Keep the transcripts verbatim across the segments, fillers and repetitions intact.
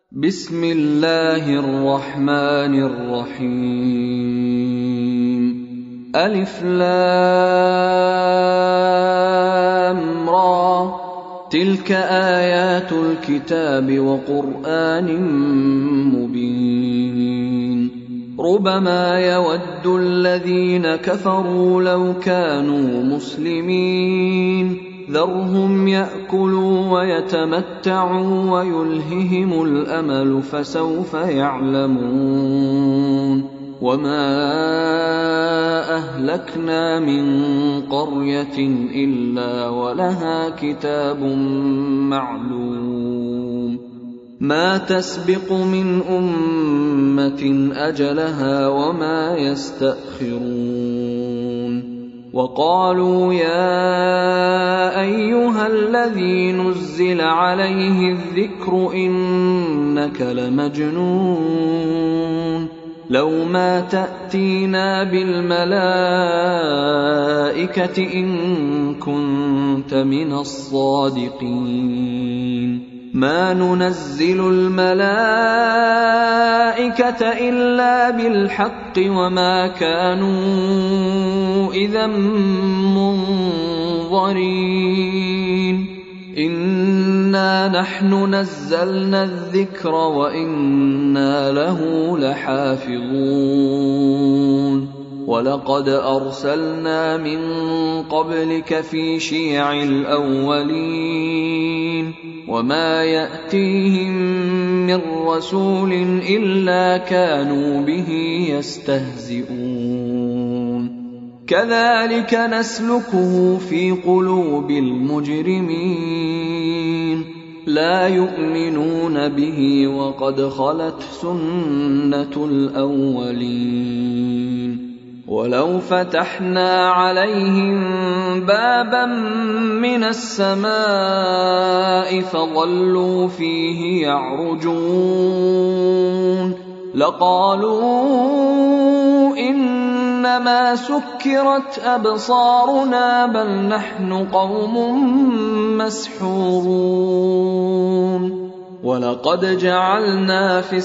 بسم الله الرحمن الرحيم. ألف لام را، تلك آيات الكتاب وقرآن مبين. ربما يود الذين كفروا لو كانوا مسلمين، ذرهم يأكلوا ويتمتعوا ويلههم الأمل فسوف يعلمون. وما أهلكنا من قرية إلا ولها كتاب معلوم، ما تسبق من أمة أجلها وما يستأخرون. وقالوا يا أيها الذي نزل عليه الذكر إنك لمجنون، لو ما تأتينا بالملائكة إن كنت من الصادقين، ما ننزل الملائكة إلا بالحق وما كانوا إذا منظرين. إنا نحن نزلنا الذكر وإنا له لحافظون. ولقد أرسلنا من قبلك في شيع الأولين، وما يأتيهم من رسول إلا كانوا به يستهزئون. كذلك نسلكه في قلوب المجرمين، لا يؤمنون به وقد خلت سنة الأولين. ولو فتحنا عليهم بابا من السماء فظلوا فيه يعرجون لقالوا إنما سكرت أبصارنا بل نحن قوم مسحورون. ولقد جعلنا في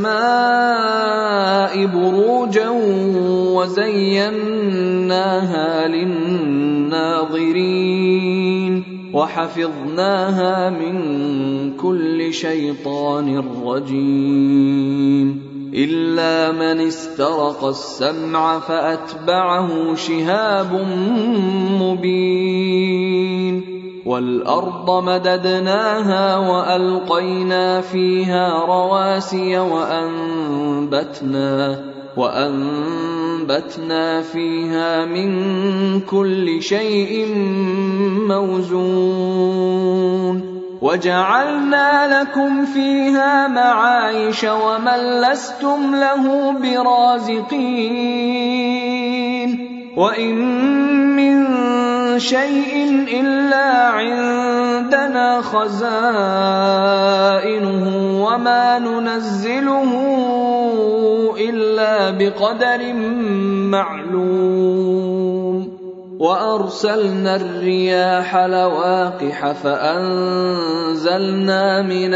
السماء بروجا وزيناها للناظرين وحفظناها من كل شيطان رجيم، إلا من استرق السمع فأتبعه شهاب مبين. والأرض مددناها وألقينا فيها رواسي وأنبتنا, وأنبتنا فيها من كل شيء موزون. وجعلنا لكم فيها معايش ومن لستم له برازقين. وإن من شيء إلا عندنا خزائنه وما ننزله إلا بقدر معلوم. وأرسلنا الرياح لواقح فأنزلنا من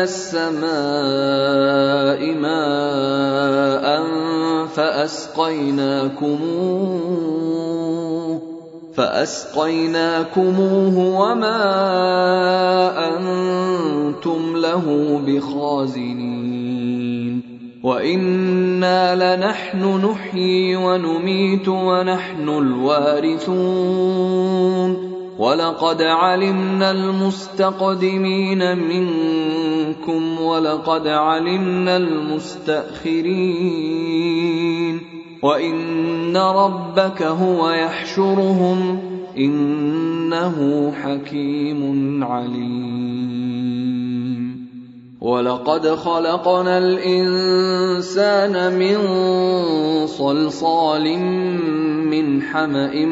السماء ماء فأسقيناكموه فأسقيناكموه وما أنتم له بخازنين. وإنا لنحن نحيي ونميت ونحن الوارثون. ولقد علمنا المستقدمين منكم ولقد علمنا المستأخرين. وإن ربك هو يحشرهم إنه حكيم عليم. ولقد خلقنا الإنسان من صلصال من حمأ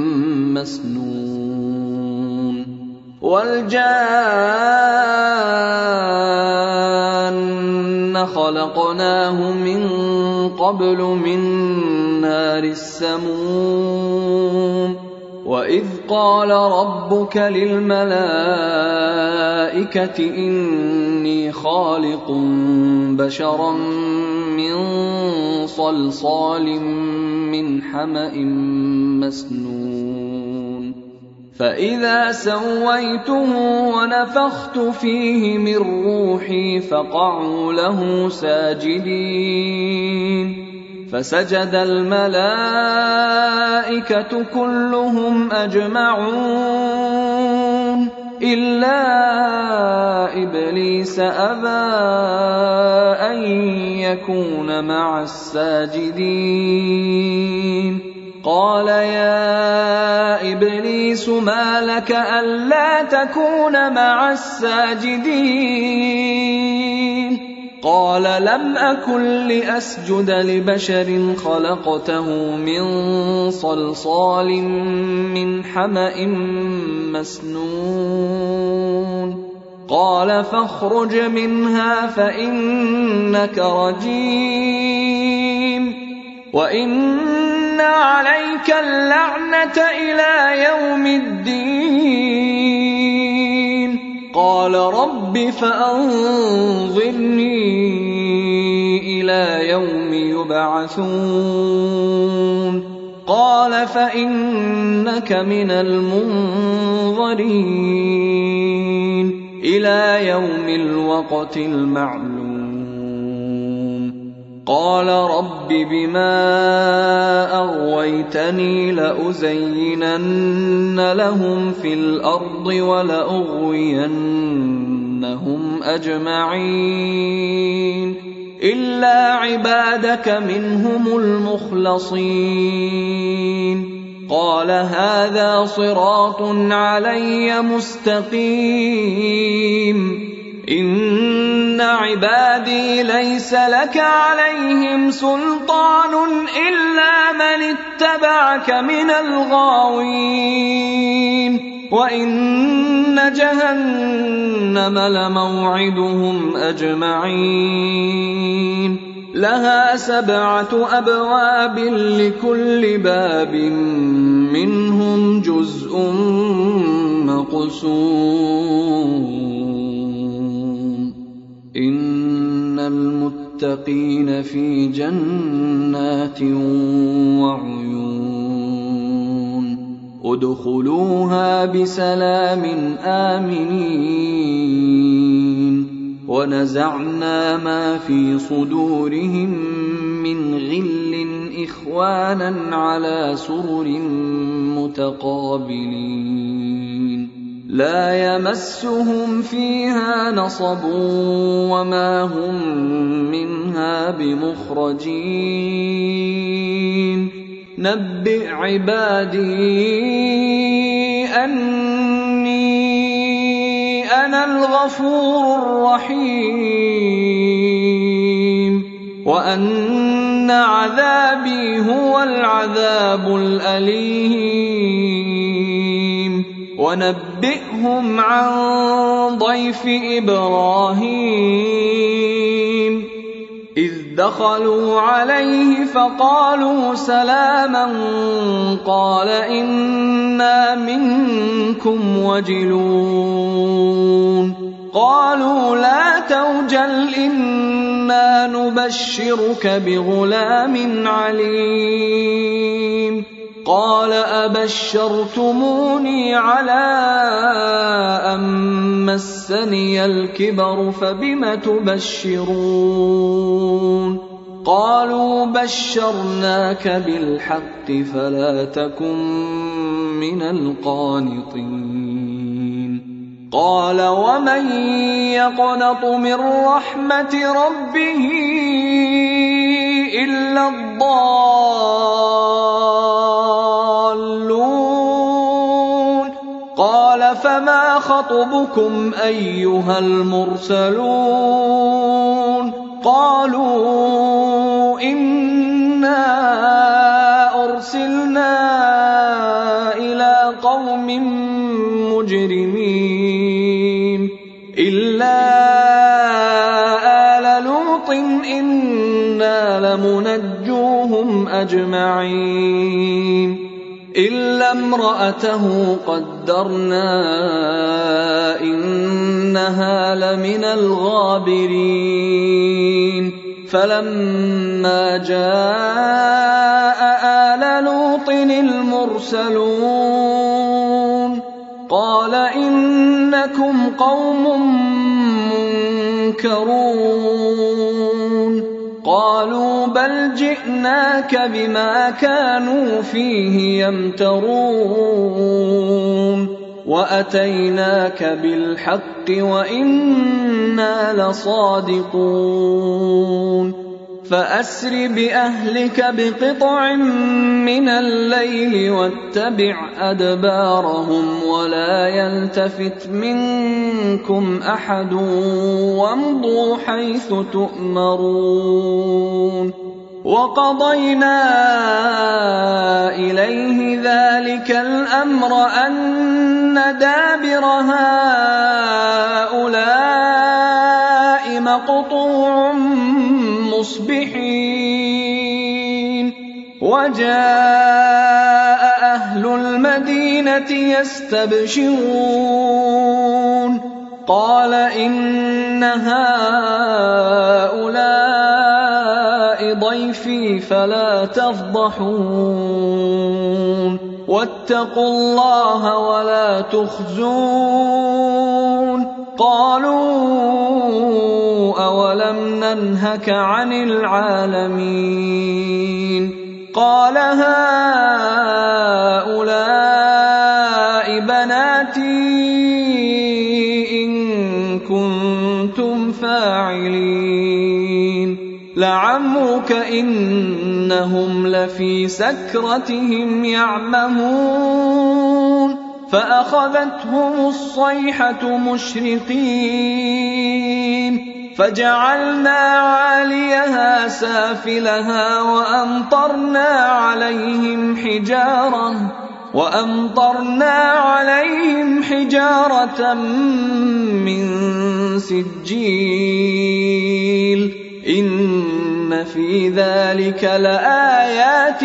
مسنون. والجان خلقناه من قبل من نار السموم. وإذ قال ربك للملائكة إني إني خالق بشرا من صلصال من حمأ مسنون فإذا سويته ونفخت فيه من روحي فقعوا له ساجدين فسجد الملائكة كلهم أجمعون إلا إبليس أبى أن يكون مع الساجدين قال يا إبليس ما لك ألا تكون مع الساجدين قال لم أكن لأسجد لبشر خلقته من صلصال من حمأ مسنون قال فاخرج منها فإنك رجيم وإن عليك اللعنة إلى يوم الدين قال رب فأنظرني إلى يوم يبعثون قال فإنك من المنظرين إلى يوم الوقت المعلوم قال رب بما أغويتني لأزينن لهم في الأرض ولأغوينهم أجمعين إلا عبادك منهم المخلصين قال هذا صراط علي مستقيم إن عبادي ليس لك عليهم سلطان إلا من اتبعك من الغاوين وإن جهنم لموعدهم أجمعين لها سبعة أبواب لكل باب منهم جزء مقسوم إن المتقين في جنات وعيون ادخلوها بسلام آمنين ونزعنا ما في صدورهم من غل إخوانا على سرر متقابلين لا يمسهم فيها نصب وما هم منها بمخرجين نبئ عبادي أني أنا الغفور الرحيم وأن عذابي هو العذاب الأليم ونبئهم عن ضيف إبراهيم إذ دخلوا عليه فقالوا سلاما قال إنا منكم وجلون قالوا لا توجل إنا نبشرك بغلام عليم قال أبشرتموني على أن مسني الكبر فبم تبشرون قالوا بشرناك بالحق فلا تكن من القانطين قال ومن يقنط من رحمة ربه إلا الضالون قال فما خطبكم أيها المرسلون قالوا إنا أرسلنا إلى قوم مجرمين إلا آل لوط إنا لمنجوهم أجمعين إلا امرأته قدرنا إنها لمن الغابرين فلما جاء آل لوط المرسلون قال إنكم قوم منكرون قالوا بل جئناك بما كانوا فيه يمترون وأتيناك بالحق وإنا لصادقون فأسر بأهلك بقطع من الليل واتبع أدبارهم ولا يلتفت منكم أحد وامضوا حيث تؤمرون وقضينا إليه ذلك الأمر أن دابر هؤلاء مقطوع مصبحين وجاء أهل المدينة يستبشرون قال إن هؤلاء ضيفي فلا تفضحون واتقوا الله ولا تخزون قالوا أولم ننهك عن العالمين قال هؤلاء بناتي إن كنتم فاعلين لعمرك إنهم لفي سكرتهم يعمهون فأخذتهم الصيحة مشرقين فجعلنا عاليها سافلها وأمطرنا عليهم حجارة وأمطرنا عليهم حجارة من سجيل إن في ذلك لآيات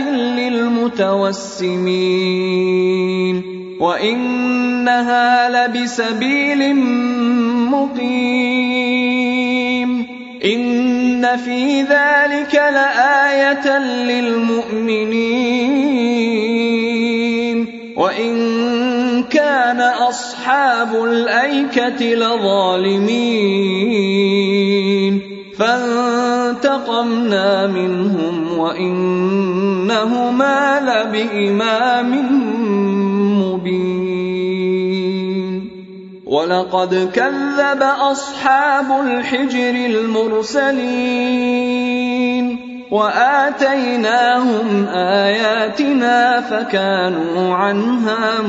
للمتوسمين وإنها لبسبيل مقيم إن في ذلك لآية للمؤمنين وإن كان أصحاب الأيكة لظالمين فانتقمنا منهم وإنهما لبإمام مبين ولقد كذب أصحاب الحجر المرسلين وآتيناهم آياتنا فكانوا عنها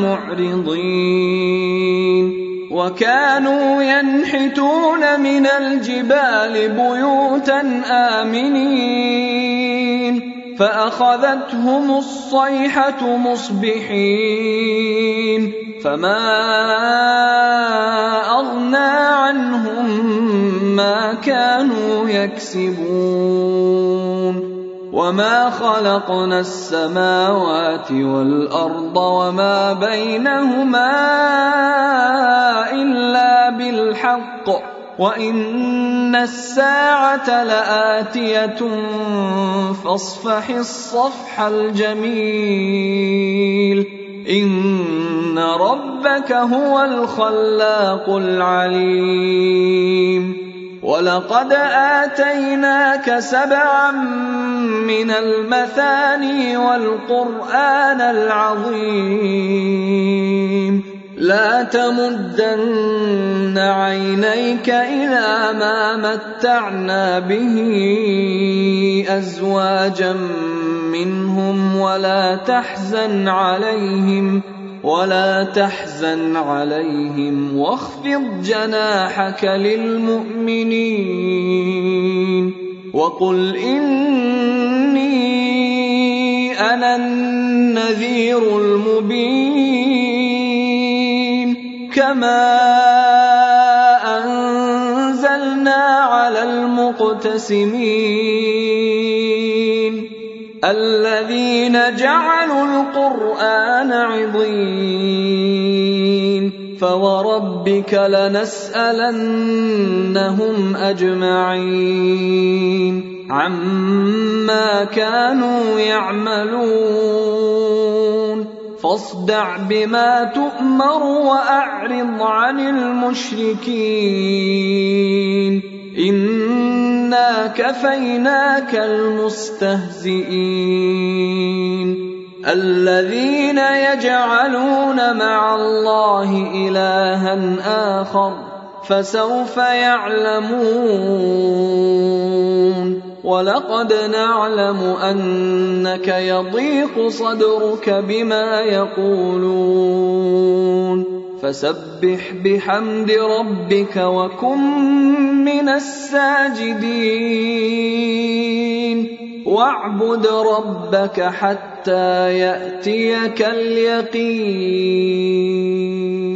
معرضين وكانوا ينحتون من الجبال بيوتا آمنين فأخذتهم الصيحة مصبحين فما أغنى عنهم ما كانوا يكسبون وما خلقنا السماوات والأرض وما بينهما إلا بالحق وإن الساعة لآتية فاصفح الصفح الجميل إن ربك هو الخلاق العليم ولقد آتيناك سبعا من المثاني والقرآن العظيم لا تمدن عينيك إلى ما متعنا به أزواجا منهم ولا تحزن عليهم ولا تحزن عليهم واخفض جناحك للمؤمنين وقل إني أنا النذير المبين كما أنزلنا على المقتسمين الذين جعلوا القرآن عضين فوربك لنسألنهم أجمعين عما كانوا يعملون فاصدع بما تؤمر وأعرض عن المشركين إنا كفيناك المستهزئين الذين يجعلون مع الله إلها آخر فسوف يعلمون ولقد نعلم أنك يضيق صدرك بما يقولون فسبح بحمد ربك وكن من الساجدين واعبد ربك حتى يأتيك اليقين.